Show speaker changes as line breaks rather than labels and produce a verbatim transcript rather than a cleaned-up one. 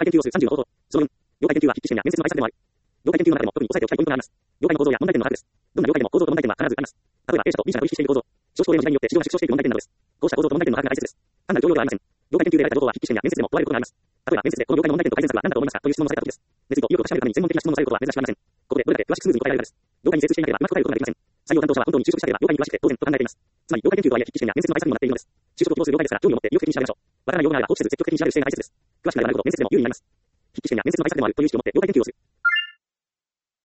解研究をするさんじゅうの方法。そのよん、了解研究は筆記試験や面接の対策でもある。了解研究の中でも特に押さえておきたいポイントがあります。了解の構造や問題点の把握です。どんな了解でも構造と問題点は必ずあります。例えば A 社と B 社が取引している構造。少子高齢の時代によって市場が縮小していく問題点などです。こうした構造と問題点の把握が大切です。単なる情報ではありません。了解研究で得られた情報は筆記試験や面接でも問われることがあります。例えば面接でこの業界の問題点と改善策は何だと思いますかという質問をされたときです。熱意と意欲を確かめるために専門的な質問をされることは珍しくありません。ここでどれだけ詳しくスムーズに答えられるかです。業界に精通していなければうまく答えることができません。採用担当者は本当に就職したければ業界に詳しくて当然と考えています。つまり業界研究とはいえ筆記試験や面接の対策にもなっているのです。就職を希望する業界ですから興味を持って意欲的に調べましょう。わからない用語があれば放棄せず積極的に調べる姿勢が大切です。詳しく学ぶほど面接でも有利になります。筆記試験や面接の対策でもあるという意識を持って業界研究をする。